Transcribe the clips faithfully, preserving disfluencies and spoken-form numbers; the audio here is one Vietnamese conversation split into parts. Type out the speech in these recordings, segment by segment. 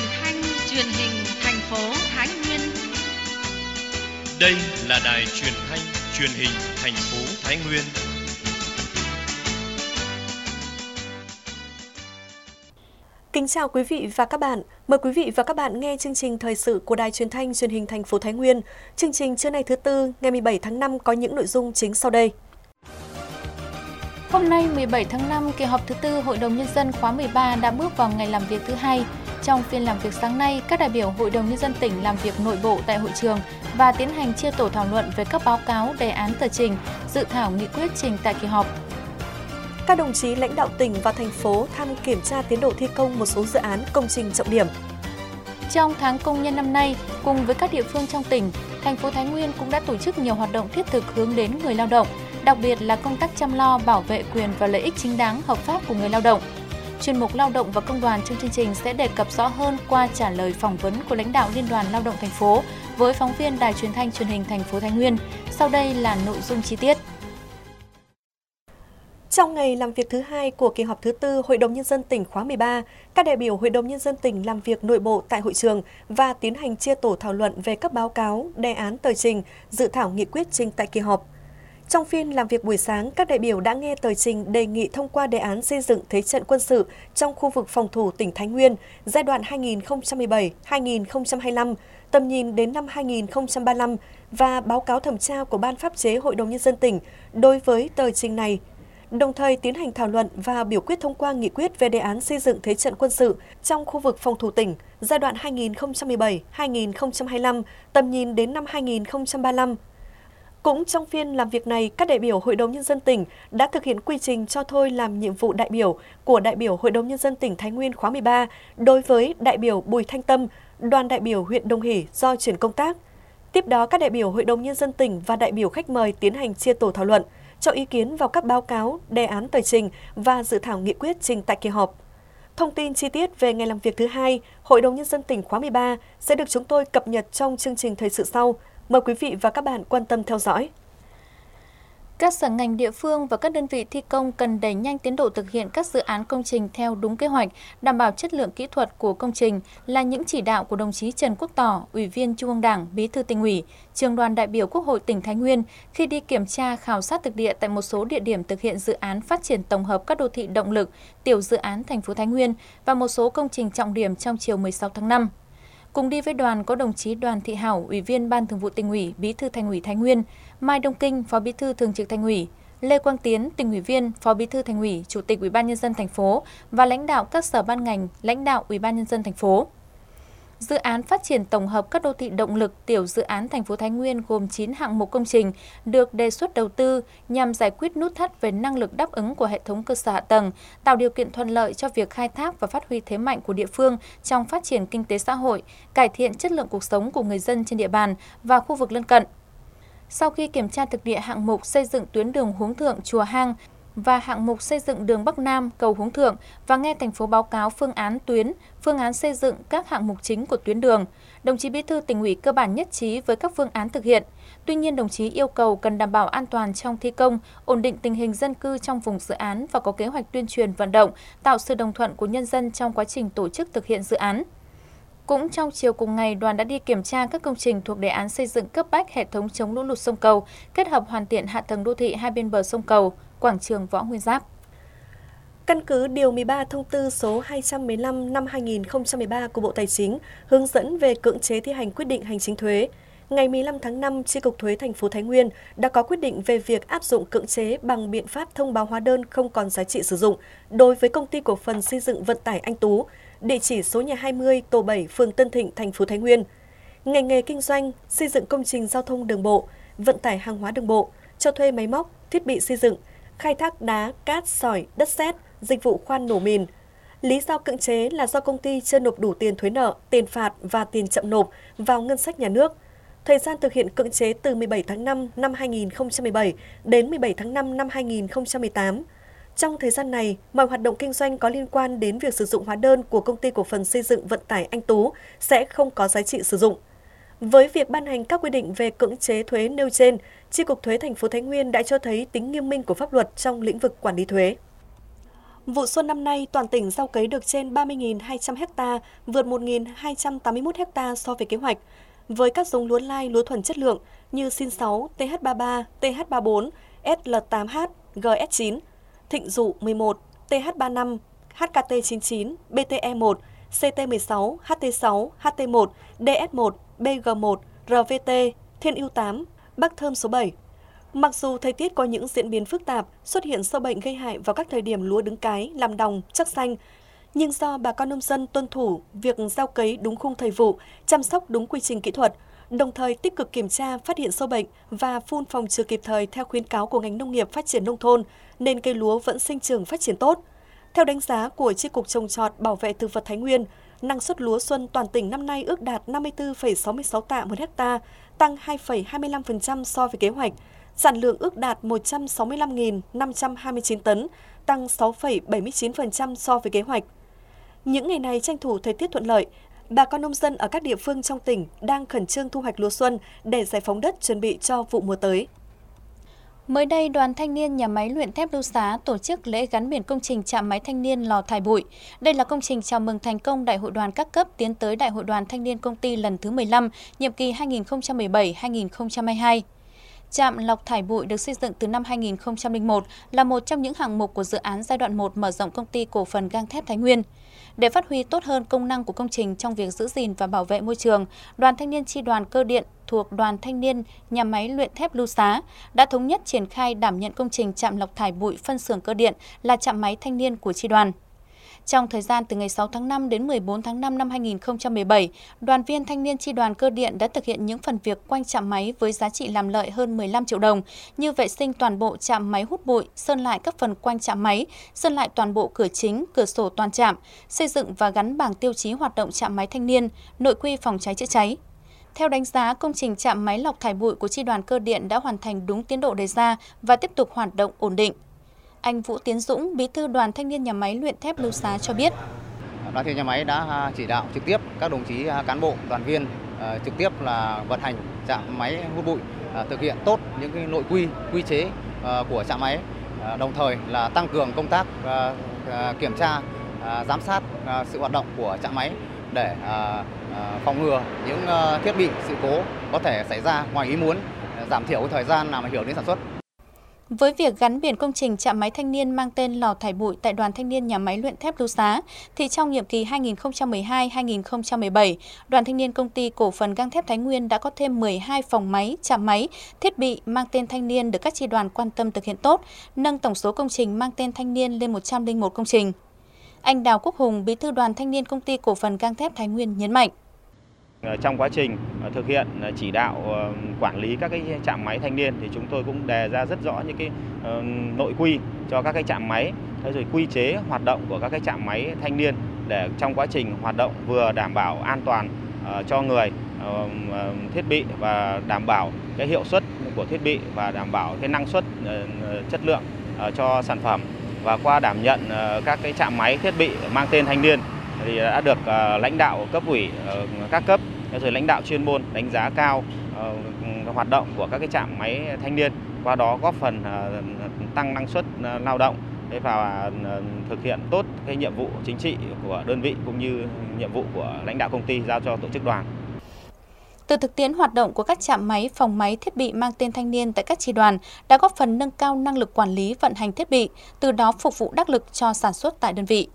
truyền thanh truyền hình thành phố Thái Nguyên. Đây là đài truyền thanh truyền hình thành phố Thái Nguyên. Kính chào quý vị và các bạn. Mời quý vị và các bạn nghe chương trình thời sự của Đài Truyền thanh Truyền hình thành phố Thái Nguyên. Chương trình trưa nay thứ tư, ngày mười bảy tháng năm có những nội dung chính sau đây. Hôm nay mười bảy tháng năm, kỳ họp thứ tư Hội đồng Nhân dân khóa mười ba đã bước vào ngày làm việc thứ hai. Trong phiên làm việc sáng nay, các đại biểu Hội đồng Nhân dân tỉnh làm việc nội bộ tại hội trường và tiến hành chia tổ thảo luận về các báo cáo, đề án tờ trình, dự thảo nghị quyết trình tại kỳ họp. Các đồng chí lãnh đạo tỉnh và thành phố thăm kiểm tra tiến độ thi công một số dự án công trình trọng điểm. Trong tháng công nhân năm nay, cùng với các địa phương trong tỉnh, thành phố Thái Nguyên cũng đã tổ chức nhiều hoạt động thiết thực hướng đến người lao động, đặc biệt là công tác chăm lo, bảo vệ quyền và lợi ích chính đáng hợp pháp của người lao động. Chuyên mục Lao động và Công đoàn trong chương trình sẽ đề cập rõ hơn qua trả lời phỏng vấn của lãnh đạo Liên đoàn Lao động thành phố với phóng viên Đài Truyền thanh Truyền hình thành phố Thái Nguyên. Sau đây là nội dung chi tiết. Trong ngày làm việc thứ hai của kỳ họp thứ tư Hội đồng Nhân dân tỉnh khóa mười ba, các đại biểu Hội đồng Nhân dân tỉnh làm việc nội bộ tại hội trường và tiến hành chia tổ thảo luận về các báo cáo, đề án tờ trình, dự thảo nghị quyết trình tại kỳ họp. Trong phiên làm việc buổi sáng, các đại biểu đã nghe tờ trình đề nghị thông qua đề án xây dựng thế trận quân sự trong khu vực phòng thủ tỉnh Thái Nguyên giai đoạn hai nghìn không trăm mười bảy đến hai nghìn không trăm hai mươi lăm, tầm nhìn đến năm hai nghìn không trăm ba mươi lăm và báo cáo thẩm tra của Ban pháp chế Hội đồng Nhân dân tỉnh đối với tờ trình này. Đồng thời tiến hành thảo luận và biểu quyết thông qua nghị quyết về đề án xây dựng thế trận quân sự trong khu vực phòng thủ tỉnh giai đoạn hai nghìn không trăm mười bảy đến hai nghìn không trăm hai mươi lăm, tầm nhìn đến năm hai nghìn không trăm ba mươi lăm. Cũng trong phiên làm việc này, các đại biểu Hội đồng Nhân dân tỉnh đã thực hiện quy trình cho thôi làm nhiệm vụ đại biểu của đại biểu Hội đồng Nhân dân tỉnh Thái Nguyên khóa mười ba đối với đại biểu Bùi Thanh Tâm, đoàn đại biểu huyện Đồng Hỷ do chuyển công tác. Tiếp đó, các đại biểu Hội đồng Nhân dân tỉnh và đại biểu khách mời tiến hành chia tổ thảo luận, cho ý kiến vào các báo cáo, đề án tờ trình và dự thảo nghị quyết trình tại kỳ họp. Thông tin chi tiết về ngày làm việc thứ hai, Hội đồng Nhân dân tỉnh khóa mười ba sẽ được chúng tôi cập nhật trong chương trình thời sự sau. Mời quý vị và các bạn quan tâm theo dõi. Các sở ngành địa phương và các đơn vị thi công cần đẩy nhanh tiến độ thực hiện các dự án công trình theo đúng kế hoạch, đảm bảo chất lượng kỹ thuật của công trình là những chỉ đạo của đồng chí Trần Quốc Tỏ, Ủy viên Trung ương Đảng, Bí thư Tỉnh ủy, Trưởng đoàn đại biểu Quốc hội tỉnh Thái Nguyên khi đi kiểm tra khảo sát thực địa tại một số địa điểm thực hiện dự án phát triển tổng hợp các đô thị động lực, tiểu dự án thành phố Thái Nguyên và một số công trình trọng điểm trong chiều mười sáu tháng năm. Cùng đi với đoàn có đồng chí Đoàn Thị Hảo, Ủy viên Ban Thường vụ Tỉnh ủy, Bí thư Thành ủy Thái Nguyên, Mai Đông Kinh, Phó Bí thư Thường trực Thành ủy, Lê Quang Tiến, Tỉnh ủy viên, Phó Bí thư Thành ủy, Chủ tịch Ủy ban Nhân dân thành phố và lãnh đạo các sở ban ngành, lãnh đạo Ủy ban Nhân dân thành phố. Dự án phát triển tổng hợp các đô thị động lực tiểu dự án thành phố Thái Nguyên gồm chín hạng mục công trình được đề xuất đầu tư nhằm giải quyết nút thắt về năng lực đáp ứng của hệ thống cơ sở hạ tầng, tạo điều kiện thuận lợi cho việc khai thác và phát huy thế mạnh của địa phương trong phát triển kinh tế xã hội, cải thiện chất lượng cuộc sống của người dân trên địa bàn và khu vực lân cận. Sau khi kiểm tra thực địa hạng mục xây dựng tuyến đường Hướng Thượng Chùa Hang và hạng mục xây dựng đường Bắc Nam cầu Hướng Thượng và nghe thành phố báo cáo phương án tuyến, phương án xây dựng các hạng mục chính của tuyến đường, đồng chí Bí thư Tỉnh ủy cơ bản nhất trí với các phương án thực hiện. Tuy nhiên, đồng chí yêu cầu cần đảm bảo an toàn trong thi công, ổn định tình hình dân cư trong vùng dự án và có kế hoạch tuyên truyền vận động, tạo sự đồng thuận của nhân dân trong quá trình tổ chức thực hiện dự án. Cũng trong chiều cùng ngày, đoàn đã đi kiểm tra các công trình thuộc đề án xây dựng cấp bách hệ thống chống lũ lụt sông Cầu, kết hợp hoàn thiện hạ tầng đô thị hai bên bờ sông Cầu, quảng trường Võ Nguyên Giáp. Căn cứ Điều mười ba Thông tư số hai trăm mười lăm năm hai nghìn không trăm mười ba của Bộ Tài chính hướng dẫn về cưỡng chế thi hành quyết định hành chính thuế, ngày mười lăm tháng năm, Chi cục Thuế thành phố Thái Nguyên đã có quyết định về việc áp dụng cưỡng chế bằng biện pháp thông báo hóa đơn không còn giá trị sử dụng đối với Công ty Cổ phần Xây dựng Vận tải Anh Tú, địa chỉ số nhà hai mươi, tổ bảy, phường Tân Thịnh, thành phố Thái Nguyên. Ngành nghề kinh doanh, xây dựng công trình giao thông đường bộ, vận tải hàng hóa đường bộ, cho thuê máy móc, thiết bị xây dựng, khai thác đá, cát, sỏi, đất sét, dịch vụ khoan nổ mìn. Lý do cưỡng chế là do công ty chưa nộp đủ tiền thuế nợ, tiền phạt và tiền chậm nộp vào ngân sách nhà nước. Thời gian thực hiện cưỡng chế từ mười bảy tháng năm năm hai nghìn không trăm mười bảy đến mười bảy tháng năm năm hai nghìn không trăm mười tám. Trong thời gian này, mọi hoạt động kinh doanh có liên quan đến việc sử dụng hóa đơn của Công ty Cổ phần Xây dựng Vận tải Anh Tú sẽ không có giá trị sử dụng. Với việc ban hành các quy định về cưỡng chế thuế nêu trên, Chi cục Thuế thành phố Thái Nguyên đã cho thấy tính nghiêm minh của pháp luật trong lĩnh vực quản lý thuế. Vụ xuân năm nay, toàn tỉnh gieo cấy được trên ba mươi nghìn hai trăm ha, vượt một nghìn hai trăm tám mươi mốt ha so với kế hoạch. Với các giống lúa lai, lúa thuần chất lượng như Sin sáu, T H ba ba, T H ba bốn, S L tám H, G S chín, Thịnh Dụ mười một, T H ba năm, H K T chín chín, B T E một, C T mười sáu, H T sáu, H T một, D S một, B G một, R V T, Thiên Ưu tám, Bắc Thơm số bảy. Mặc dù thời tiết có những diễn biến phức tạp, xuất hiện sâu bệnh gây hại vào các thời điểm lúa đứng cái, làm đồng, chắc xanh, nhưng do bà con nông dân tuân thủ việc gieo cấy đúng khung thời vụ, chăm sóc đúng quy trình kỹ thuật, đồng thời tích cực kiểm tra, phát hiện sâu bệnh và phun phòng trừ kịp thời theo khuyến cáo của ngành nông nghiệp phát triển nông thôn, nên cây lúa vẫn sinh trưởng phát triển tốt. Theo đánh giá của Chi cục Trồng trọt Bảo vệ thực vật Thái Nguyên, năng suất lúa xuân toàn tỉnh năm nay ước đạt năm mươi tư phẩy sáu mươi sáu tạ một ha, tăng hai phẩy hai mươi lăm phần trăm so với kế hoạch. Sản lượng ước đạt một trăm sáu mươi lăm nghìn năm trăm hai mươi chín tấn, tăng sáu phẩy bảy mươi chín phần trăm so với kế hoạch. Những ngày này tranh thủ thời tiết thuận lợi, bà con nông dân ở các địa phương trong tỉnh đang khẩn trương thu hoạch lúa xuân để giải phóng đất chuẩn bị cho vụ mùa tới. Mới đây, Đoàn Thanh niên Nhà máy luyện thép Lưu Xá tổ chức lễ gắn biển công trình trạm máy thanh niên Lò Thải Bụi. Đây là công trình chào mừng thành công Đại hội đoàn các cấp tiến tới Đại hội đoàn Thanh niên Công ty lần thứ mười lăm, nhiệm kỳ hai nghìn không trăm mười bảy đến hai nghìn không trăm hai mươi hai. Trạm lọc thải bụi được xây dựng từ năm hai nghìn không trăm lẻ một, là một trong những hạng mục của dự án giai đoạn một mở rộng Công ty Cổ phần Gang thép Thái Nguyên. Để phát huy tốt hơn công năng của công trình trong việc giữ gìn và bảo vệ môi trường, Đoàn Thanh niên Chi đoàn Cơ điện thuộc Đoàn Thanh niên Nhà máy luyện thép Lưu Xá đã thống nhất triển khai đảm nhận công trình trạm lọc thải bụi phân xưởng cơ điện là trạm máy thanh niên của chi đoàn. Trong thời gian từ ngày sáu tháng năm đến mười bốn tháng năm năm hai nghìn không trăm mười bảy, đoàn viên thanh niên chi đoàn Cơ điện đã thực hiện những phần việc quanh trạm máy với giá trị làm lợi hơn mười lăm triệu đồng, như vệ sinh toàn bộ trạm máy hút bụi, sơn lại các phần quanh trạm máy, sơn lại toàn bộ cửa chính, cửa sổ toàn trạm, xây dựng và gắn bảng tiêu chí hoạt động trạm máy thanh niên, nội quy phòng cháy chữa cháy. Theo đánh giá, công trình trạm máy lọc thải bụi của chi đoàn Cơ điện đã hoàn thành đúng tiến độ đề ra và tiếp tục hoạt động ổn định. Anh Vũ Tiến Dũng, Bí thư Đoàn Thanh niên Nhà máy luyện thép Lưu Xá cho biết. Đoàn Thanh niên Nhà máy đã chỉ đạo trực tiếp các đồng chí cán bộ, đoàn viên trực tiếp là vận hành trạm máy hút bụi, thực hiện tốt những cái nội quy, quy chế của trạm máy, đồng thời là tăng cường công tác kiểm tra, giám sát sự hoạt động của trạm máy để phòng ngừa những thiết bị sự cố có thể xảy ra ngoài ý muốn, giảm thiểu thời gian làm ảnh hưởng đến sản xuất. Với việc gắn biển công trình trạm máy thanh niên mang tên Lò Thải Bụi tại Đoàn Thanh niên Nhà máy luyện thép Lưu Xá, thì trong nhiệm kỳ hai nghìn không trăm mười hai đến hai nghìn không trăm mười bảy, Đoàn Thanh niên Công ty Cổ phần Gang thép Thái Nguyên đã có thêm mười hai phòng máy, trạm máy, thiết bị mang tên thanh niên được các chi đoàn quan tâm thực hiện tốt, nâng tổng số công trình mang tên thanh niên lên một trăm lẻ một công trình. Anh Đào Quốc Hùng, Bí thư Đoàn Thanh niên Công ty Cổ phần Gang thép Thái Nguyên nhấn mạnh. Trong quá trình thực hiện chỉ đạo quản lý các cái trạm máy thanh niên thì chúng tôi cũng đề ra rất rõ những cái nội quy cho các cái trạm máy, rồi quy chế hoạt động của các cái trạm máy thanh niên để trong quá trình hoạt động vừa đảm bảo an toàn cho người, thiết bị và đảm bảo cái hiệu suất của thiết bị và đảm bảo cái năng suất, chất lượng cho sản phẩm. Và qua đảm nhận các cái trạm máy thiết bị mang tên thanh niên thì đã được lãnh đạo cấp ủy các cấp rồi lãnh đạo chuyên môn đánh giá cao hoạt động của các cái trạm máy thanh niên, qua đó góp phần tăng năng suất lao động và thực hiện tốt cái nhiệm vụ chính trị của đơn vị cũng như nhiệm vụ của lãnh đạo công ty giao cho tổ chức đoàn. Từ thực tiễn hoạt động của các trạm máy, phòng máy, thiết bị mang tên thanh niên tại các chi đoàn đã góp phần nâng cao năng lực quản lý vận hành thiết bị, từ đó phục vụ đắc lực cho sản xuất tại đơn vị.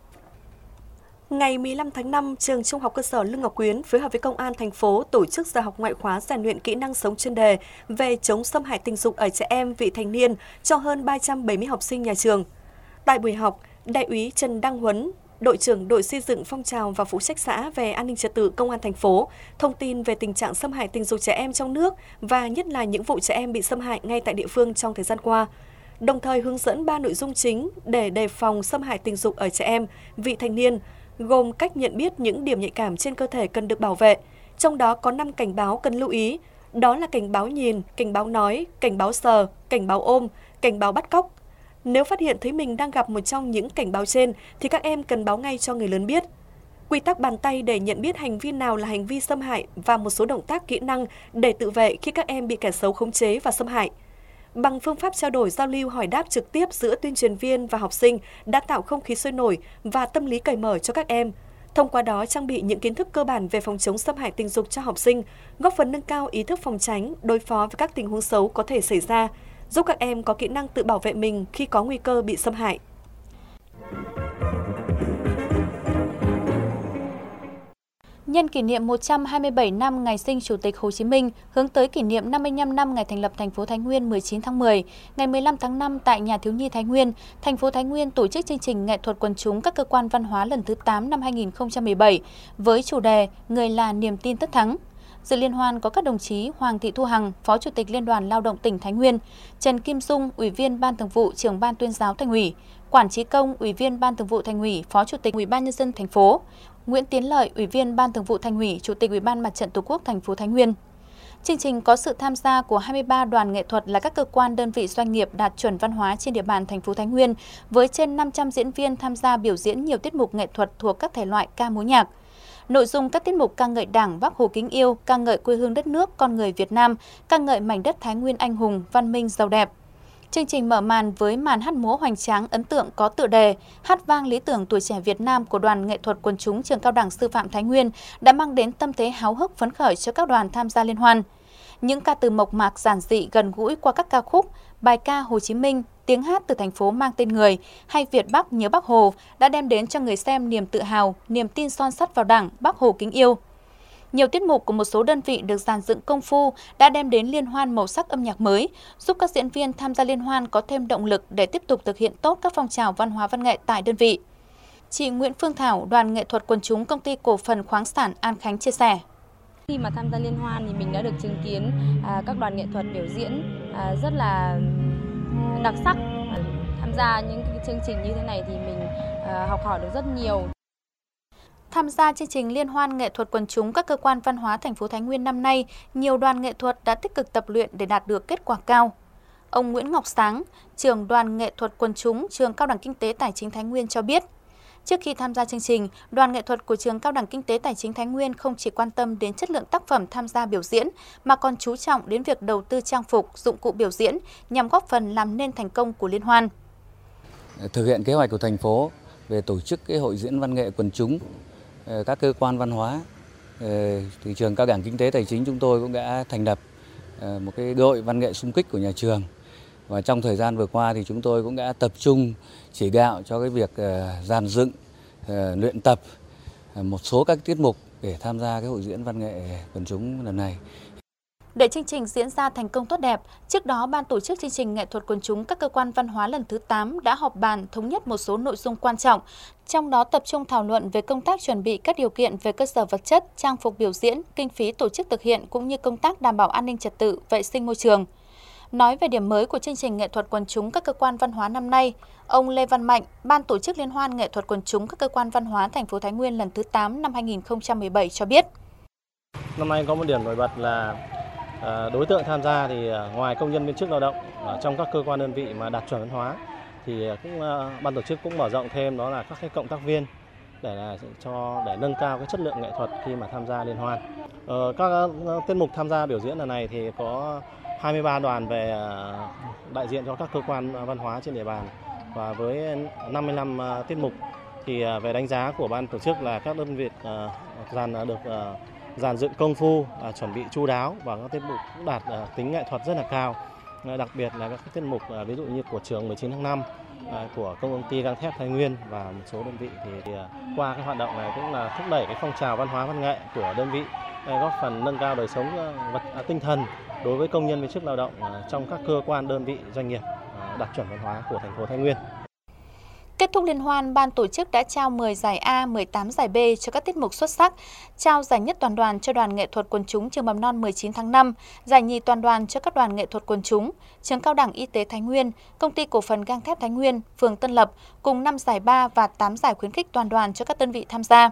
Ngày mười lăm tháng năm, trường Trung học cơ sở Lương Ngọc Quyến phối hợp với Công an thành phố tổ chức giờ học ngoại khóa rèn luyện kỹ năng sống chuyên đề về chống xâm hại tình dục ở trẻ em, vị thành niên cho hơn ba trăm bảy mươi học sinh nhà trường. Tại buổi học, Đại úy Trần Đăng Huấn, đội trưởng đội xây dựng phong trào và phụ trách xã về an ninh trật tự Công an thành phố, thông tin về tình trạng xâm hại tình dục trẻ em trong nước và nhất là những vụ trẻ em bị xâm hại ngay tại địa phương trong thời gian qua. Đồng thời hướng dẫn ba nội dung chính để đề phòng xâm hại tình dục ở trẻ em, vị thành niên, gồm cách nhận biết những điểm nhạy cảm trên cơ thể cần được bảo vệ. Trong đó có năm cảnh báo cần lưu ý, đó là cảnh báo nhìn, cảnh báo nói, cảnh báo sờ, cảnh báo ôm, cảnh báo bắt cóc. Nếu phát hiện thấy mình đang gặp một trong những cảnh báo trên thì các em cần báo ngay cho người lớn biết. Quy tắc bàn tay để nhận biết hành vi nào là hành vi xâm hại và một số động tác kỹ năng để tự vệ khi các em bị kẻ xấu khống chế và xâm hại. bằng phương pháp trao đổi giao lưu hỏi đáp trực tiếp giữa tuyên truyền viên và học sinh đã tạo không khí sôi nổi và tâm lý cởi mở cho các em. Thông qua đó trang bị những kiến thức cơ bản về phòng chống xâm hại tình dục cho học sinh, góp phần nâng cao ý thức phòng tránh, đối phó với các tình huống xấu có thể xảy ra, giúp các em có kỹ năng tự bảo vệ mình khi có nguy cơ bị xâm hại. Nhân kỷ niệm một trăm hai mươi bảy năm ngày sinh Chủ tịch Hồ Chí Minh, hướng tới kỷ niệm năm mươi lăm năm ngày thành lập thành phố Thái Nguyên mười chín tháng mười, ngày mười lăm tháng năm tại Nhà thiếu nhi Thái Nguyên, thành phố Thái Nguyên tổ chức chương trình nghệ thuật quần chúng các cơ quan văn hóa lần thứ tám năm hai nghìn không trăm mười bảy với chủ đề Người là niềm tin tất thắng. Dự liên hoan có các đồng chí Hoàng Thị Thu Hằng, Phó Chủ tịch Liên đoàn Lao động tỉnh Thái Nguyên, Trần Kim Dung, Ủy viên Ban Thường vụ, Trưởng Ban Tuyên giáo Thành ủy, Quản Trí Công, Ủy viên Ban Thường vụ Thành ủy, Phó Chủ tịch Ủy ban Nhân dân thành phố, Nguyễn Tiến Lợi, Ủy viên Ban Thường vụ Thành ủy, Chủ tịch Ủy ban Mặt trận Tổ quốc thành phố Thái Nguyên. Chương trình có sự tham gia của hai mươi ba đoàn nghệ thuật là các cơ quan đơn vị doanh nghiệp đạt chuẩn văn hóa trên địa bàn thành phố Thái Nguyên, với trên năm trăm diễn viên tham gia biểu diễn nhiều tiết mục nghệ thuật thuộc các thể loại ca múa nhạc. Nội dung các tiết mục ca ngợi Đảng, Bác Hồ kính yêu, ca ngợi quê hương đất nước, con người Việt Nam, ca ngợi mảnh đất Thái Nguyên anh hùng, văn minh giàu đẹp. Chương trình mở màn với màn hát múa hoành tráng ấn tượng có tựa đề Hát vang lý tưởng tuổi trẻ Việt Nam của đoàn nghệ thuật quần chúng Trường Cao đẳng Sư phạm Thái Nguyên đã mang đến tâm thế háo hức phấn khởi cho các đoàn tham gia liên hoan. Những ca từ mộc mạc giản dị gần gũi qua các ca khúc, bài ca Hồ Chí Minh, tiếng hát từ thành phố mang tên người hay Việt Bắc nhớ Bác Hồ đã đem đến cho người xem niềm tự hào, niềm tin son sắt vào Đảng, Bác Hồ kính yêu. Nhiều tiết mục của một số đơn vị được dàn dựng công phu đã đem đến liên hoan màu sắc âm nhạc mới, giúp các diễn viên tham gia liên hoan có thêm động lực để tiếp tục thực hiện tốt các phong trào văn hóa văn nghệ tại đơn vị. Chị Nguyễn Phương Thảo, đoàn nghệ thuật quần chúng Công ty Cổ phần Khoáng sản An Khánh chia sẻ. Khi mà tham gia liên hoan thì mình đã được chứng kiến à, các đoàn nghệ thuật biểu diễn à, rất là đặc sắc. Tham gia những cái chương trình như thế này thì mình à, học hỏi được rất nhiều. Tham gia chương trình liên hoan nghệ thuật quần chúng các cơ quan văn hóa thành phố Thái Nguyên năm nay, nhiều đoàn nghệ thuật đã tích cực tập luyện để đạt được kết quả cao. Ông Nguyễn Ngọc Sáng, trưởng đoàn nghệ thuật quần chúng Trường Cao đẳng Kinh tế Tài chính Thái Nguyên cho biết, trước khi tham gia chương trình, đoàn nghệ thuật của Trường Cao đẳng Kinh tế Tài chính Thái Nguyên không chỉ quan tâm đến chất lượng tác phẩm tham gia biểu diễn, mà còn chú trọng đến việc đầu tư trang phục, dụng cụ biểu diễn nhằm góp phần làm nên thành công của liên hoan. Thực hiện kế hoạch của thành phố về tổ chức cái hội diễn văn nghệ quần chúng các cơ quan văn hóa, thì Trường Cao đẳng Kinh tế Tài chính chúng tôi cũng đã thành lập một cái đội văn nghệ xung kích của nhà trường. Và trong thời gian vừa qua thì chúng tôi cũng đã tập trung chỉ đạo cho cái việc dàn dựng, luyện tập một số các tiết mục để tham gia cái hội diễn văn nghệ quần chúng lần này. Để chương trình diễn ra thành công tốt đẹp, trước đó Ban tổ chức chương trình nghệ thuật quần chúng các cơ quan văn hóa lần thứ tám đã họp bàn thống nhất một số nội dung quan trọng, trong đó tập trung thảo luận về công tác chuẩn bị các điều kiện về cơ sở vật chất, trang phục biểu diễn, kinh phí tổ chức thực hiện cũng như công tác đảm bảo an ninh trật tự, vệ sinh môi trường. Nói về điểm mới của chương trình nghệ thuật quần chúng các cơ quan văn hóa năm nay, ông Lê Văn Mạnh, Ban tổ chức Liên hoan nghệ thuật quần chúng các cơ quan văn hóa thành phố Thái Nguyên lần thứ tám năm hai nghìn không trăm mười bảy cho biết. Năm nay có một điểm nổi bật là đối tượng tham gia thì ngoài công nhân viên chức lao động trong các cơ quan đơn vị mà đạt chuẩn văn hóa thì cũng ban tổ chức cũng mở rộng thêm, đó là các cái cộng tác viên để là cho để nâng cao cái chất lượng nghệ thuật khi mà tham gia liên hoan. Ờ, các tiết mục tham gia biểu diễn lần này thì có hai mươi ba đoàn về đại diện cho các cơ quan văn hóa trên địa bàn, và với năm mươi lăm tiết mục thì về đánh giá của ban tổ chức là các đơn vị dàn được dàn dựng công phu, à, chuẩn bị chu đáo và các tiết mục cũng đạt à, tính nghệ thuật rất là cao. À, đặc biệt là các tiết mục à, ví dụ như của trường mười chín tháng năm, à, của công ty gang thép Thái Nguyên và một số đơn vị thì, thì à, qua cái hoạt động này cũng là thúc đẩy cái phong trào văn hóa văn nghệ của đơn vị, à, góp phần nâng cao đời sống à, vật à, tinh thần đối với công nhân viên chức lao động à, trong các cơ quan đơn vị doanh nghiệp à, đạt chuẩn văn hóa của thành phố Thái Nguyên. Kết thúc liên hoan, ban tổ chức đã trao mười giải A, mười tám giải B cho các tiết mục xuất sắc, trao giải nhất toàn đoàn cho đoàn nghệ thuật quần chúng trường mầm non mười chín tháng năm, giải nhì toàn đoàn cho các đoàn nghệ thuật quần chúng, trường Cao đẳng Y tế Thái Nguyên, công ty cổ phần gang thép Thái Nguyên, phường Tân Lập, cùng năm giải ba và tám giải khuyến khích toàn đoàn cho các đơn vị tham gia.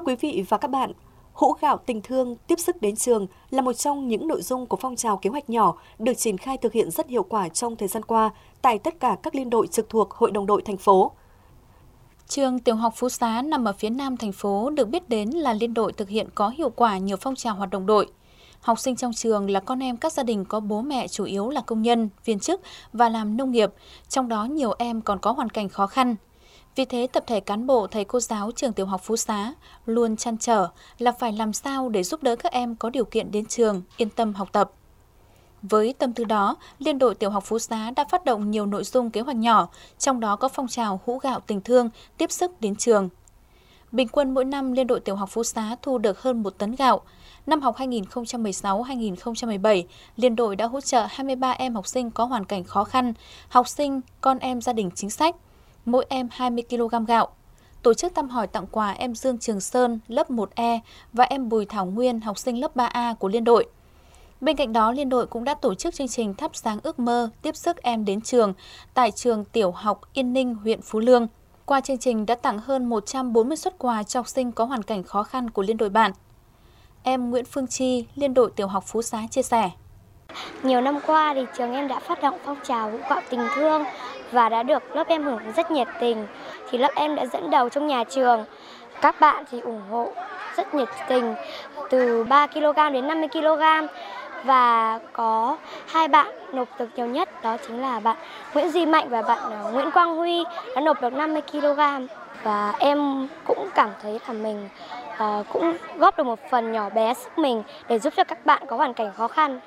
quý vị và các bạn, hũ gạo tình thương tiếp sức đến trường là một trong những nội dung của phong trào kế hoạch nhỏ được triển khai thực hiện rất hiệu quả trong thời gian qua tại tất cả các liên đội trực thuộc Hội đồng đội thành phố. Trường Tiểu học Phú Xá nằm ở phía nam thành phố được biết đến là liên đội thực hiện có hiệu quả nhiều phong trào hoạt động đội. Học sinh trong trường là con em các gia đình có bố mẹ chủ yếu là công nhân, viên chức và làm nông nghiệp, trong đó nhiều em còn có hoàn cảnh khó khăn. Vì thế, tập thể cán bộ, thầy cô giáo trường Tiểu học Phú Xá luôn trăn trở là phải làm sao để giúp đỡ các em có điều kiện đến trường, yên tâm học tập. Với tâm tư đó, Liên đội Tiểu học Phú Xá đã phát động nhiều nội dung kế hoạch nhỏ, trong đó có phong trào hũ gạo tình thương tiếp sức đến trường. Bình quân mỗi năm, Liên đội Tiểu học Phú Xá thu được hơn một tấn gạo. Năm học hai nghìn không trăm mười sáu hai nghìn không trăm mười bảy, Liên đội đã hỗ trợ hai mươi ba em học sinh có hoàn cảnh khó khăn, học sinh, con em gia đình chính sách, mỗi em hai mươi ki lô gam gạo. Tổ chức thăm hỏi tặng quà em Dương Trường Sơn, lớp một E và em Bùi Thảo Nguyên, học sinh lớp ba A của Liên đội. Bên cạnh đó, Liên đội cũng đã tổ chức chương trình thắp sáng ước mơ tiếp sức em đến trường tại trường Tiểu học Yên Ninh, huyện Phú Lương. Qua chương trình đã tặng hơn một trăm bốn mươi suất quà cho học sinh có hoàn cảnh khó khăn của Liên đội bạn. Em Nguyễn Phương Chi, Liên đội Tiểu học Phú Xá chia sẻ. Nhiều năm qua thì trường em đã phát động phong trào hũ gạo tình thương và đã được lớp em hưởng rất nhiệt tình. Thì lớp em đã dẫn đầu trong nhà trường. Các bạn thì ủng hộ rất nhiệt tình từ ba ki lô gam đến năm mươi ki lô gam. Và có hai bạn nộp được nhiều nhất, đó chính là bạn Nguyễn Duy Mạnh và bạn Nguyễn Quang Huy đã nộp được năm mươi ki lô gam. Và em cũng cảm thấy là mình uh, cũng góp được một phần nhỏ bé sức mình để giúp cho các bạn có hoàn cảnh khó khăn.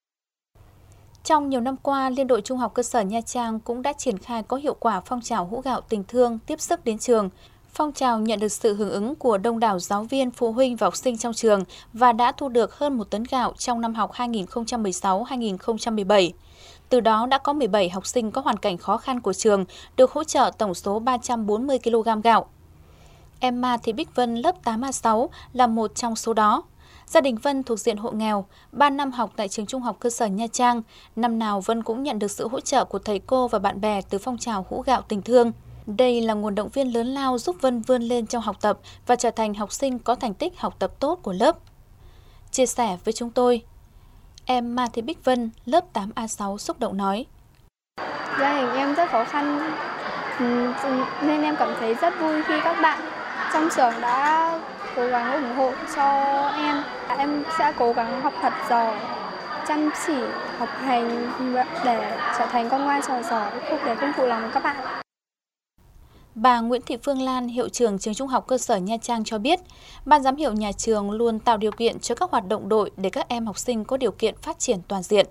Trong nhiều năm qua, Liên đội Trung học cơ sở Nha Trang cũng đã triển khai có hiệu quả phong trào hũ gạo tình thương tiếp sức đến trường. Phong trào nhận được sự hưởng ứng của đông đảo giáo viên, phụ huynh và học sinh trong trường và đã thu được hơn một tấn gạo trong năm học hai nghìn không trăm mười sáu hai nghìn không trăm mười bảy. Từ đó đã có mười bảy học sinh có hoàn cảnh khó khăn của trường được hỗ trợ tổng số ba trăm bốn mươi ki lô gam gạo. Em Ma Thị Bích Vân lớp tám A sáu là một trong số đó. Gia đình Vân thuộc diện hộ nghèo, ba năm học tại trường Trung học cơ sở Nha Trang. Năm nào Vân cũng nhận được sự hỗ trợ của thầy cô và bạn bè từ phong trào hũ gạo tình thương. Đây là nguồn động viên lớn lao giúp Vân vươn lên trong học tập và trở thành học sinh có thành tích học tập tốt của lớp. Chia sẻ với chúng tôi, em Ma Thị Bích Vân, lớp tám A sáu xúc động nói. Gia đình em rất khó khăn nên em cảm thấy rất vui khi các bạn trong trường đã cố gắng ủng hộ cho em. Em sẽ cố gắng học thật giỏi, chăm chỉ, học hành để trở thành con ngoan trò giỏi, không để không phụ lòng các bạn. Bà Nguyễn Thị Phương Lan, hiệu trưởng trường Trung học cơ sở Nha Trang cho biết, ban giám hiệu nhà trường luôn tạo điều kiện cho các hoạt động đội để các em học sinh có điều kiện phát triển toàn diện.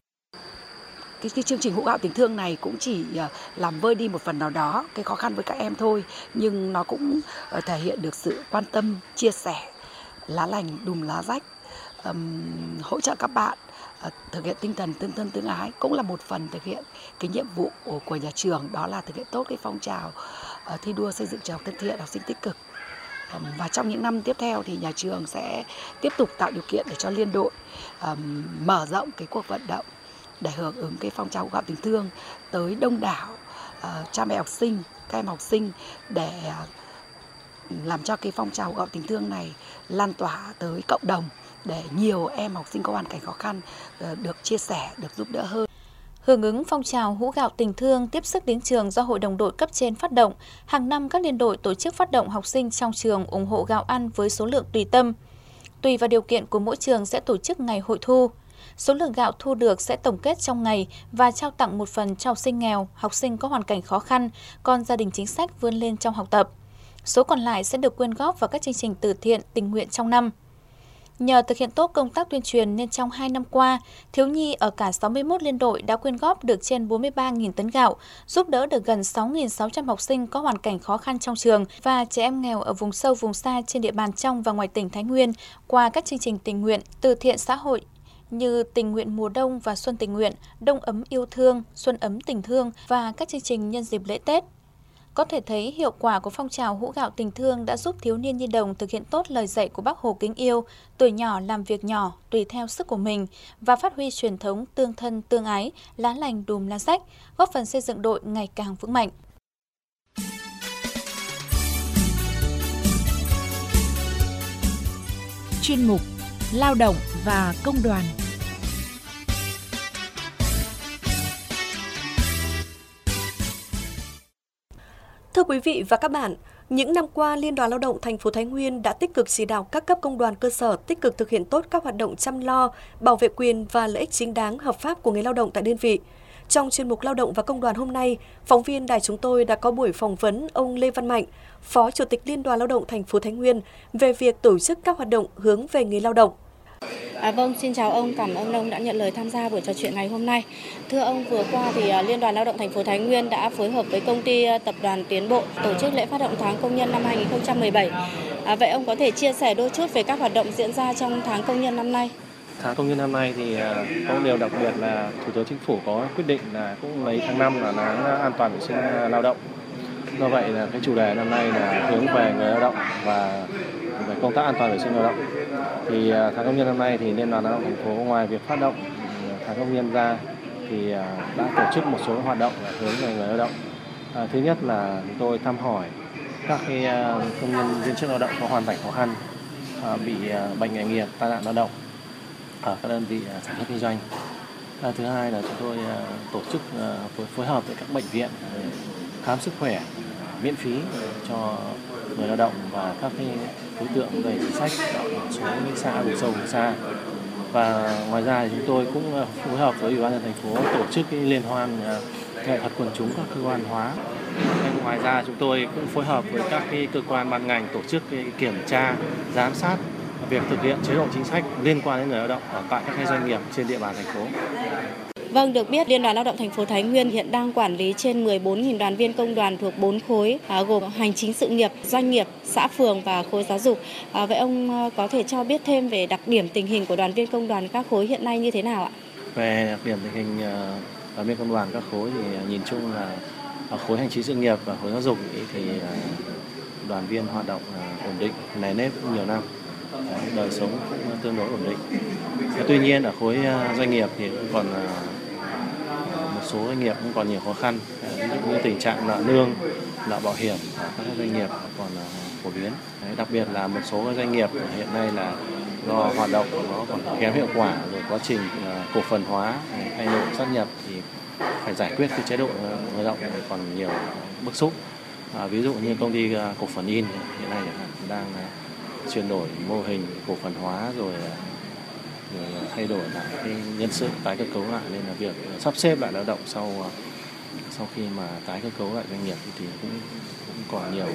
Cái, cái chương trình hũ gạo tình thương này cũng chỉ làm vơi đi một phần nào đó cái khó khăn với các em thôi, nhưng nó cũng thể hiện được sự quan tâm, chia sẻ, lá lành đùm lá rách, um, hỗ trợ các bạn uh, thực hiện tinh thần tương thân tương ái, cũng là một phần thực hiện cái nhiệm vụ của nhà trường, đó là thực hiện tốt cái phong trào uh, thi đua xây dựng trường học thân thiện, học sinh tích cực. Um, và trong những năm tiếp theo thì nhà trường sẽ tiếp tục tạo điều kiện để cho liên đội um, mở rộng cái cuộc vận động để hưởng ứng cái phong trào hũ gạo tình thương tới đông đảo uh, cha mẹ học sinh, các em học sinh để uh, làm cho cái phong trào hũ gạo tình thương này lan tỏa tới cộng đồng để nhiều em học sinh có hoàn cảnh khó khăn uh, được chia sẻ, được giúp đỡ hơn. Hưởng ứng phong trào hũ gạo tình thương tiếp sức đến trường do Hội đồng đội cấp trên phát động, hàng năm các liên đội tổ chức phát động học sinh trong trường ủng hộ gạo ăn với số lượng tùy tâm. Tùy vào điều kiện của mỗi trường sẽ tổ chức ngày hội thu. Số lượng gạo thu được sẽ tổng kết trong ngày và trao tặng một phần cho học sinh nghèo, học sinh có hoàn cảnh khó khăn, còn gia đình chính sách vươn lên trong học tập. Số còn lại sẽ được quyên góp vào các chương trình từ thiện, tình nguyện trong năm. Nhờ thực hiện tốt công tác tuyên truyền nên trong hai năm qua, thiếu nhi ở cả sáu mươi mốt liên đội đã quyên góp được trên bốn mươi ba nghìn tấn gạo, giúp đỡ được gần sáu nghìn sáu trăm học sinh có hoàn cảnh khó khăn trong trường và trẻ em nghèo ở vùng sâu vùng xa trên địa bàn trong và ngoài tỉnh Thái Nguyên qua các chương trình tình nguyện, từ thiện xã hội như tình nguyện mùa đông và xuân tình nguyện, đông ấm yêu thương, xuân ấm tình thương và các chương trình nhân dịp lễ Tết. Có thể thấy hiệu quả của phong trào hũ gạo tình thương đã giúp thiếu niên nhi đồng thực hiện tốt lời dạy của Bác Hồ kính yêu, tuổi nhỏ làm việc nhỏ tùy theo sức của mình và phát huy truyền thống tương thân tương ái, lá lành đùm lá rách, góp phần xây dựng đội ngày càng vững mạnh. chuyên mục Lao động và Công đoàn. Thưa quý vị và các bạn, những năm qua, Liên đoàn Lao động thành phố Thái Nguyên đã tích cực chỉ đạo các cấp công đoàn cơ sở tích cực thực hiện tốt các hoạt động chăm lo, bảo vệ quyền và lợi ích chính đáng hợp pháp của người lao động tại đơn vị. Trong chuyên mục Lao động và Công đoàn hôm nay, phóng viên đài chúng tôi đã có buổi phỏng vấn ông Lê Văn Mạnh, Phó Chủ tịch Liên đoàn Lao động thành phố Thái Nguyên về việc tổ chức các hoạt động hướng về người lao động. À, vâng, xin chào ông, cảm ơn ông đã nhận lời tham gia buổi trò chuyện ngày hôm nay. Thưa ông, vừa qua thì Liên đoàn Lao động thành phố Thái Nguyên đã phối hợp với công ty Tập đoàn Tiến Bộ tổ chức lễ phát động tháng công nhân năm hai nghìn không trăm mười bảy. À, vậy ông có thể chia sẻ đôi chút về các hoạt động diễn ra trong tháng công nhân năm nay? Tháng công nhân năm nay thì có một điều đặc biệt là Thủ tướng Chính phủ có quyết định là cũng lấy tháng năm là tháng an toàn vệ sinh lao động. Do vậy là cái chủ đề năm nay là hướng về người lao động và về công tác an toàn vệ sinh lao động. Thì tháng công nhân năm nay thì Liên đoàn Lao động thành phố ngoài việc phát động tháng công nhân ra thì đã tổ chức một số hoạt động hướng về người lao động. À, thứ nhất là chúng tôi thăm hỏi các cái công nhân viên chức lao động có hoàn cảnh khó khăn, à, bị bệnh nghề nghiệp, tai nạn lao động ở các đơn vị sản xuất kinh doanh. À, thứ hai là chúng tôi tổ chức phối hợp với các bệnh viện khám sức khỏe miễn phí cho người lao động và các cái đối tượng về chính sách ở một số những xã vùng sâu vùng xa. Và ngoài ra thì chúng tôi cũng phối hợp với Ủy ban nhân dân thành phố tổ chức cái liên hoan nghệ thuật quần chúng các cơ quan hóa. Ngoài ra chúng tôi cũng phối hợp với các cái cơ quan ban ngành tổ chức cái kiểm tra, giám sát việc thực hiện chế độ chính sách liên quan đến người lao động ở tại các cái doanh nghiệp trên địa bàn thành phố. Vâng, được biết Liên đoàn Lao động thành phố Thái Nguyên hiện đang quản lý trên mười bốn nghìn đoàn viên công đoàn thuộc bốn khối à, gồm hành chính sự nghiệp, doanh nghiệp, xã phường và khối giáo dục. À, vậy ông có thể cho biết thêm về đặc điểm tình hình của đoàn viên công đoàn các khối hiện nay như thế nào ạ? Về đặc điểm tình hình đoàn viên công đoàn các khối thì nhìn chung là ở khối hành chính sự nghiệp và khối giáo dục thì đoàn viên hoạt động ổn định, nề nếp nhiều năm, đời sống cũng tương đối ổn định. Tuy nhiên ở khối doanh nghiệp thì cũng còn một số doanh nghiệp cũng còn nhiều khó khăn, ví dụ như tình trạng nợ lương, nợ bảo hiểm ở các doanh nghiệp còn phổ biến. Đấy, đặc biệt là một số doanh nghiệp hiện nay là do hoạt động nó còn kém hiệu quả, rồi quá trình cổ phần hóa, thay đổi sát nhập thì phải giải quyết cái chế độ người lao động còn nhiều bức xúc. À, ví dụ như công ty cổ phần in hiện nay đang chuyển đổi mô hình cổ phần hóa rồi, rồi thay đổi lại cái nhân sự, tái cơ cấu lại, nên là việc sắp xếp lại lao động sau sau khi mà tái cơ cấu lại doanh nghiệp thì cũng cũng còn nhiều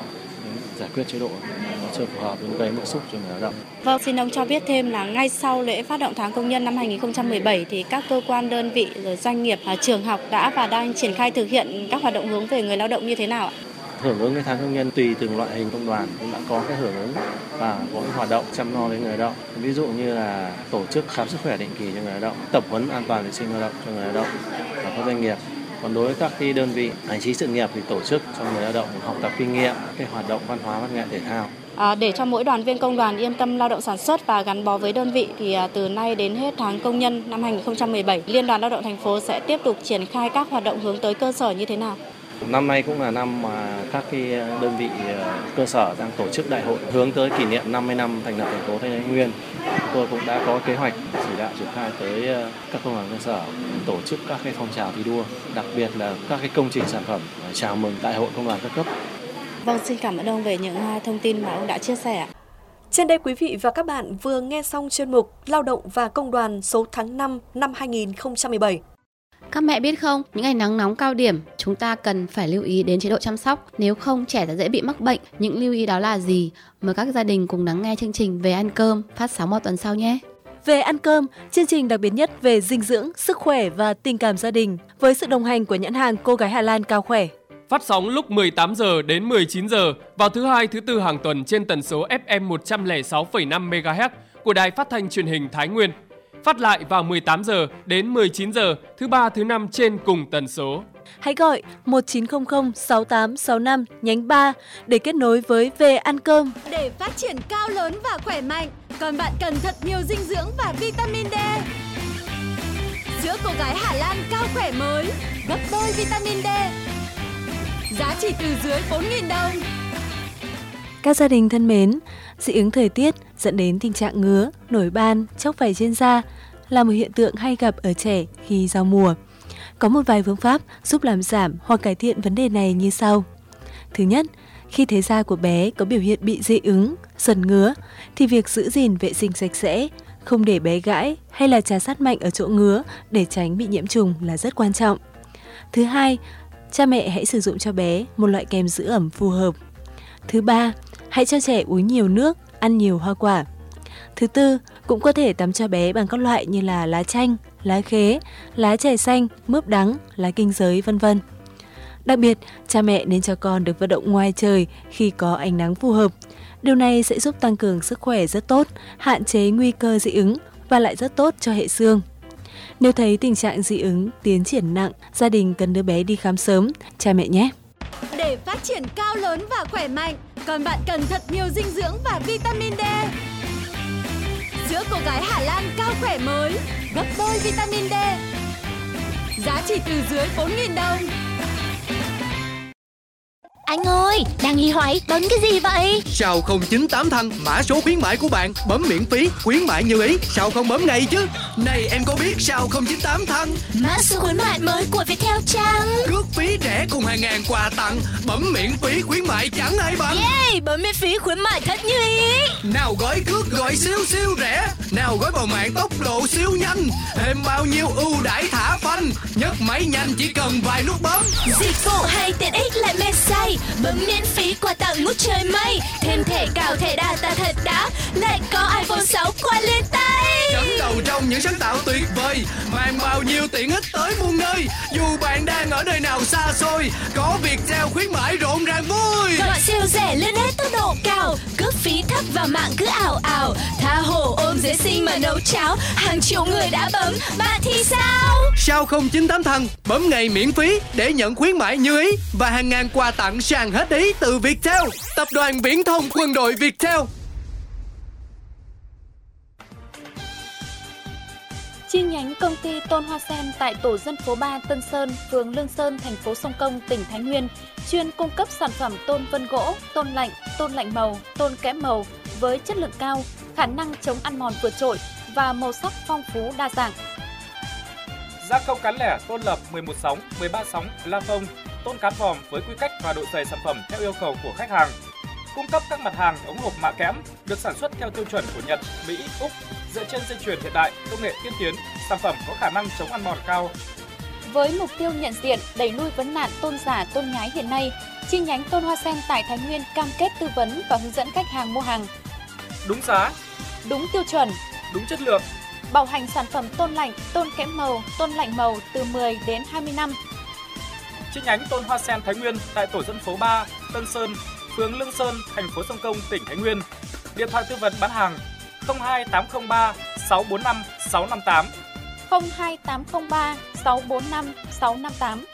giải quyết chế độ nó chưa phù hợp, gây bức xúc cho người lao động. Vâng, xin ông cho biết thêm là ngay sau lễ phát động tháng công nhân năm hai nghìn không trăm mười bảy thì các cơ quan đơn vị, rồi doanh nghiệp, trường học đã và đang triển khai thực hiện các hoạt động hướng về người lao động như thế nào ạ? Hưởng ứng cái tháng công nhân tùy từng loại hình công đoàn cũng đã có cái hưởng ứng và có cái hoạt động chăm lo đến người lao động. Ví dụ như là tổ chức khám sức khỏe định kỳ cho người lao động, tập huấn an toàn vệ sinh lao động cho người lao động và các doanh nghiệp. Còn đối với các cái đơn vị hành chính sự nghiệp thì tổ chức cho người lao động học tập kinh nghiệm, cái hoạt động văn hóa, văn nghệ, thể thao. À, để cho mỗi đoàn viên công đoàn yên tâm lao động sản xuất và gắn bó với đơn vị thì à, từ nay đến hết tháng công nhân năm hai nghìn không trăm mười bảy, Liên đoàn Lao động thành phố sẽ tiếp tục triển khai các hoạt động hướng tới cơ sở như thế nào? Năm nay cũng là năm mà các cái đơn vị cơ sở đang tổ chức đại hội hướng tới kỷ niệm năm mươi năm thành lập thành phố Thái Nguyên. Tôi cũng đã có kế hoạch chỉ đạo triển khai tới các công đoàn cơ sở tổ chức các cái phong trào thi đua, đặc biệt là các cái công trình sản phẩm chào mừng đại hội công đoàn các cấp. Vâng, xin cảm ơn ông về những thông tin mà ông đã chia sẻ. Trên đây quý vị và các bạn vừa nghe xong chuyên mục Lao động và Công đoàn số tháng năm năm hai nghìn không trăm mười bảy. Các mẹ biết không, những ngày nắng nóng cao điểm, chúng ta cần phải lưu ý đến chế độ chăm sóc, nếu không trẻ sẽ dễ bị mắc bệnh. Những lưu ý đó là gì? Mời các gia đình cùng lắng nghe chương trình Về ăn cơm phát sóng vào tuần sau nhé. Về ăn cơm, chương trình đặc biệt nhất về dinh dưỡng, sức khỏe và tình cảm gia đình với sự đồng hành của nhãn hàng Cô gái Hà Lan Cao Khỏe. Phát sóng lúc mười tám giờ đến mười chín giờ vào thứ hai, thứ tư hàng tuần trên tần số ép em một trăm lẻ sáu phẩy năm mê ga héc của Đài Phát thanh Truyền hình Thái Nguyên. Phát lại vào mười tám giờ đến mười chín giờ thứ ba, thứ năm trên cùng tần số. Hãy gọi một chín không không sáu tám sáu năm nhánh ba để kết nối với Về ăn cơm. Để phát triển cao lớn và khỏe mạnh, còn bạn cần thật nhiều dinh dưỡng và vitamin D. Sữa Cô gái Hà Lan Cao Khỏe mới, gấp đôi vitamin D. Giá chỉ từ dưới bốn nghìn đồng. Các gia đình thân mến, Dị ứng thời tiết dẫn đến tình trạng ngứa, nổi ban, chốc vảy trên da là một hiện tượng hay gặp ở trẻ khi giao mùa. Có một vài phương pháp giúp làm giảm hoặc cải thiện vấn đề này như sau. Thứ nhất, khi thấy da của bé có biểu hiện bị dị ứng, dần ngứa, thì việc giữ gìn vệ sinh sạch sẽ, không để bé gãi hay là trà sát mạnh ở chỗ ngứa để tránh bị nhiễm trùng là rất quan trọng. Thứ hai, cha mẹ hãy sử dụng cho bé một loại kem giữ ẩm phù hợp. Thứ ba, hãy cho trẻ uống nhiều nước, ăn nhiều hoa quả. Thứ tư, cũng có thể tắm cho bé bằng các loại như là lá chanh, lá khế, lá chè xanh, mướp đắng, lá kinh giới, vân vân. Đặc biệt, cha mẹ nên cho con được vận động ngoài trời khi có ánh nắng phù hợp. Điều này sẽ giúp tăng cường sức khỏe rất tốt, hạn chế nguy cơ dị ứng và lại rất tốt cho hệ xương. Nếu thấy tình trạng dị ứng tiến triển nặng, gia đình cần đưa bé đi khám sớm, cha mẹ nhé. Để phát triển cao lớn và khỏe mạnh, con bạn cần thật nhiều dinh dưỡng và vitamin D. Sữa cô gái Hà Lan cao khỏe mới, gấp đôi vitamin D. Giá chỉ từ dưới bốn nghìn đồng. Anh ơi, đang nghi hoài bấm cái gì vậy? Sao không chín tám thăng mã số khuyến mãi của bạn, bấm miễn phí, khuyến mãi như ý, sao không bấm ngay chứ? Này em có biết sao không chín tám thăng? Mã số khuyến mãi mới của Viettel chăng? Cước phí rẻ cùng hàng ngàn quà tặng, bấm miễn phí khuyến mãi chẳng ai bằng. Yeah, bấm miễn phí khuyến mãi thật như ý. Nào gói cước gọi siêu siêu rẻ, nào gói vào mạng tốc độ siêu nhanh, thêm bao nhiêu ưu đãi thả phanh, nhấc máy nhanh chỉ cần vài nút bấm. Dịch vụ hay tiện ích lại mê say, bấm miễn phí quà tặng ngút trời mây, thêm thẻ cào thẻ data thật đã, lại có iPhone sáu quà lên tay. Dẫn đầu trong những sáng tạo tuyệt vời, mang bao nhiêu tiện ích tới muôn nơi. Dù bạn đang ở nơi nào xa xôi, có Viettel khuyến mãi rộn ràng vui. Gọi siêu rẻ lên hết tốc độ cao, cước phí thấp và mạng cứ ảo ảo, tha hồ ôm dễ sinh mà nấu cháo, hàng triệu người đã bấm, bạn thì sao? Sao không chín tám thăng, bấm ngày miễn phí để nhận khuyến mãi như ý và hàng ngàn quà tặng sàn hết ý từ Viettel, tập đoàn viễn thông quân đội Viettel. Chi nhánh công ty Tôn Hoa Sen tại tổ dân phố ba Tân Sơn, phường Lương Sơn, thành phố Sông Công, tỉnh Thái Nguyên chuyên cung cấp sản phẩm tôn vân gỗ, tôn lạnh, tôn lạnh màu, tôn kẽm màu với chất lượng cao, khả năng chống ăn mòn vượt trội và màu sắc phong phú đa dạng. Gia công cán lẻ tôn lập mười một sóng, mười ba sóng, la phông, tôn cán vòm với quy cách và độ dày sản phẩm theo yêu cầu của khách hàng. Cung cấp các mặt hàng ống hộp mạ kẽm được sản xuất theo tiêu chuẩn của Nhật, Mỹ, Úc, dựa trên dây chuyền hiện đại, công nghệ tiên tiến, sản phẩm có khả năng chống ăn mòn cao. Với mục tiêu nhận diện, đẩy lui vấn nạn tôn giả, tôn nhái hiện nay, chi nhánh Tôn Hoa Sen tại Thái Nguyên cam kết tư vấn và hướng dẫn khách hàng mua hàng đúng giá, đúng tiêu chuẩn, đúng chất lượng, bảo hành sản phẩm tôn lạnh, tôn kẽm màu, tôn lạnh màu từ mười đến hai mươi năm. Chi nhánh Tôn Hoa Sen Thái Nguyên tại tổ dân phố ba, Tân Sơn, phường Lương Sơn, thành phố Sông Công, tỉnh Thái Nguyên. Điện thoại tư vấn bán hàng không hai tám không ba sáu bốn năm sáu năm tám, không hai tám không ba sáu bốn năm sáu năm tám.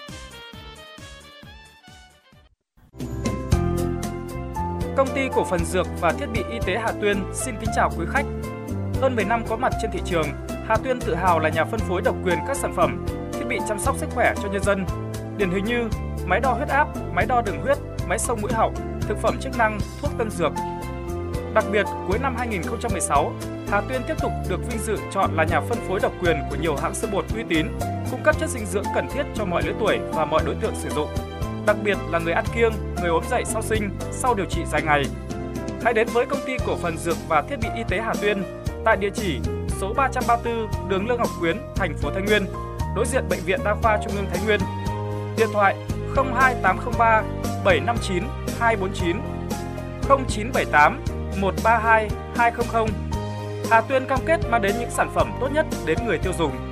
Công ty cổ phần dược và thiết bị y tế Hà Tuyên xin kính chào quý khách. Hơn mười năm có mặt trên thị trường, Hà Tuyên tự hào là nhà phân phối độc quyền các sản phẩm, thiết bị chăm sóc sức khỏe cho nhân dân. Điển hình như máy đo huyết áp, máy đo đường huyết, máy xông mũi họng, thực phẩm chức năng, thuốc tân dược. Đặc biệt, cuối năm hai nghìn không trăm mười sáu, Hà Tuyên tiếp tục được vinh dự chọn là nhà phân phối độc quyền của nhiều hãng sữa bột uy tín, cung cấp chất dinh dưỡng cần thiết cho mọi lứa tuổi và mọi đối tượng sử dụng. Đặc biệt là người ăn kiêng, người ốm dậy sau sinh, sau điều trị dài ngày. Hãy đến với công ty cổ phần dược và thiết bị y tế Hà Tuyên tại địa chỉ số ba trăm ba mươi tư đường Lương Ngọc Quyến, thành phố Thái Nguyên, đối diện Bệnh viện Đa khoa Trung ương Thái Nguyên. Điện thoại không hai tám không ba bảy năm chín hai bốn chín, không chín bảy tám một ba hai hai không không. Hà Tuyên cam kết mang đến những sản phẩm tốt nhất đến người tiêu dùng.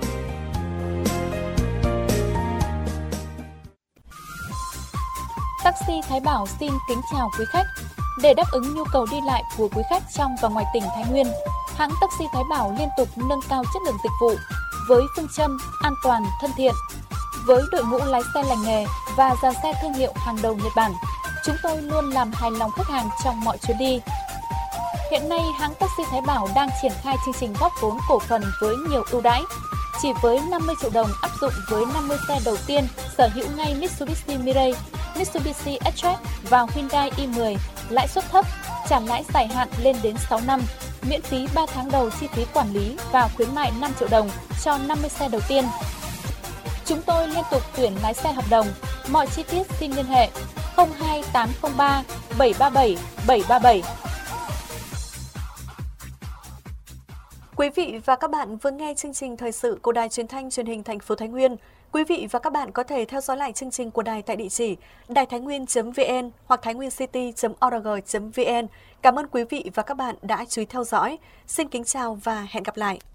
Taxi Thái Bảo xin kính chào quý khách. Để đáp ứng nhu cầu đi lại của quý khách trong và ngoài tỉnh Thái Nguyên, hãng Taxi Thái Bảo liên tục nâng cao chất lượng dịch vụ với phương châm an toàn, thân thiện. Với đội ngũ lái xe lành nghề và dàn xe thương hiệu hàng đầu Nhật Bản, chúng tôi luôn làm hài lòng khách hàng trong mọi chuyến đi. Hiện nay, hãng Taxi Thái Bảo đang triển khai chương trình góp vốn cổ phần với nhiều ưu đãi. Chỉ với năm mươi triệu đồng áp dụng với năm mươi xe đầu tiên, sở hữu ngay Mitsubishi Mirage, Mitsubishi X-Track và Hyundai i mười, lãi suất thấp, trả lãi dài hạn lên đến sáu năm, miễn phí ba tháng đầu chi phí quản lý và khuyến mại năm triệu đồng cho năm mươi xe đầu tiên. Chúng tôi liên tục tuyển lái xe hợp đồng. Mọi chi tiết xin liên hệ không hai tám không ba bảy ba bảy bảy ba bảy. Quý vị và các bạn vừa nghe chương trình thời sự của Đài Truyền thanh Truyền hình thành phố Thái Nguyên. Quý vị và các bạn có thể theo dõi lại chương trình của đài tại địa chỉ đài thái nguyên chấm vn hoặc thái nguyên city chấm org chấm vn. Cảm ơn quý vị và các bạn đã chú ý theo dõi. Xin kính chào và hẹn gặp lại.